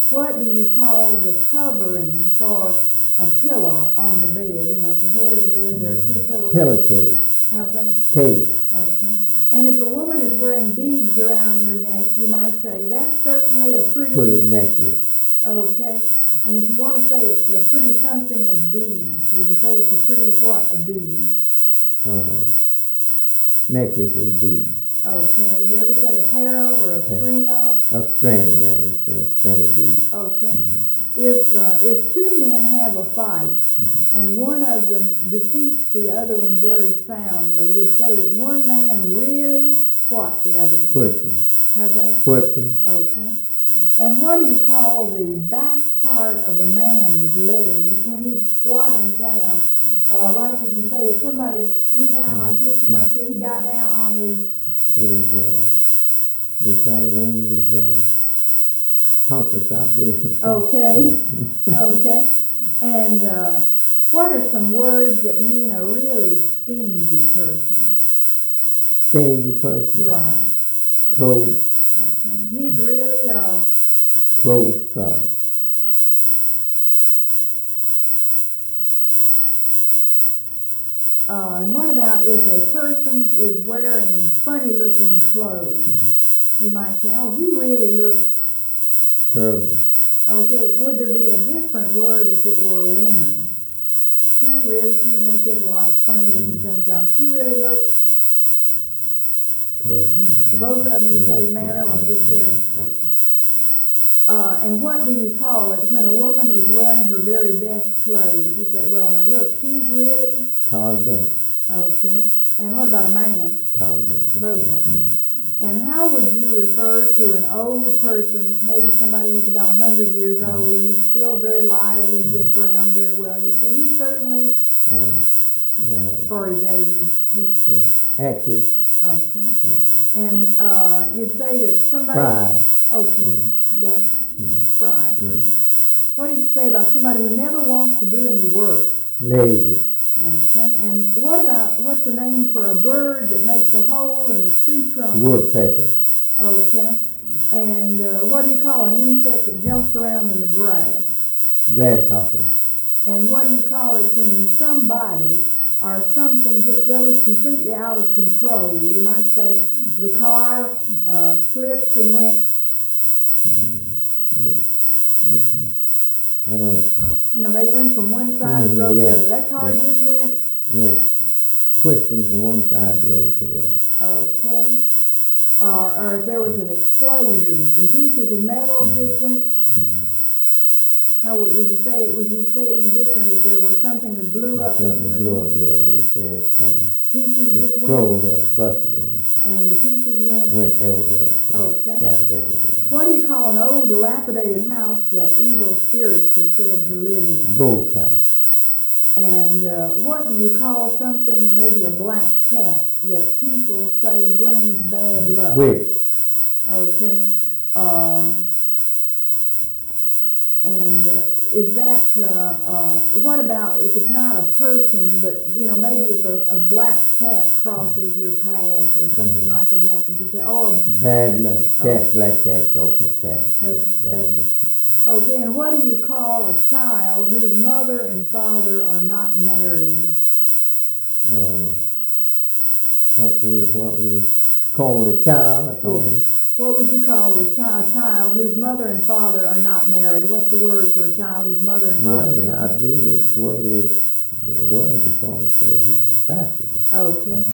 What do you call the covering for a pillow on the bed? You know, at the head of the bed there are two pillows. Pillowcase. How's that? Case. Okay. And if a woman is wearing beads around her neck, you might say, that's certainly a pretty... Pretty necklace. Okay. And if you want to say it's a pretty something of beads, would you say it's a pretty what of beads? Necklace of beads. Okay. You ever say a pair of or a string of? A string, yeah, we say a string of beads. Okay. Mm-hmm. If two men have a fight Mm-hmm. and one of them defeats the other one very soundly, you'd say that one man really what the other one? Whipped him. How's that? Whipped him. Okay. And what do you call the back part of a man's legs when he's squatting down? Like if you say if somebody went down like this, you might say he got down on his... We call it on his hunkers, I believe. Okay. Okay. And what are some words that mean a really stingy person? Stingy person. Right. Close. Okay. He's really a... Close fellow. And what about if a person is wearing funny-looking clothes? You might say, oh, he really looks... Terrible. Okay, would there be a different word if it were a woman? Maybe she has a lot of funny-looking things on. She really looks... Terrible. Both of them, you say manner or just terrible. And what do you call it when a woman is wearing her very best clothes? You say, well, now look, she's really... Togged up. Okay. And what about a man? Togged up. Both of them. And how would you refer to an old person, maybe somebody who's about 100 years old, and he's still very lively and gets around very well? You say, he's certainly, for his age, he's... active. Okay. And you'd say that somebody... Spry. Okay. That's spry person. What do you say about somebody who never wants to do any work? Lazy. Okay. And what's the name for a bird that makes a hole in a tree trunk? Woodpecker. Okay. And what do you call an insect that jumps around in the grass? Grasshopper. And what do you call it when somebody or something just goes completely out of control? You might say the car slipped and went... You know, they went from one side of the road to the other. That car just went twisting from one side of the road to the other. Okay. Or if there was an explosion and pieces of metal just went... How would you say it? Would you say it any different if there were something that blew up? Something blew up, yeah. We said something. Pieces just went... Exploded or busted. And the pieces went... Went everywhere. Okay. Scattered everywhere. What do you call an old dilapidated house that evil spirits are said to live in? Ghost house. And what do you call something, maybe a black cat, that people say brings bad luck? Witch. Okay. And is that, what about if it's not a person, but, you know, maybe if a black cat crosses your path or something like that happens, you say, oh... Bad luck. Black cat crossed my path. That's bad luck. Okay, and what do you call a child whose mother and father are not married? What we call a child? Yes. What would you call a child whose mother and father are not married? What's the word for a child whose mother and father are not married? I believe the word he calls says he's a bastard. Okay.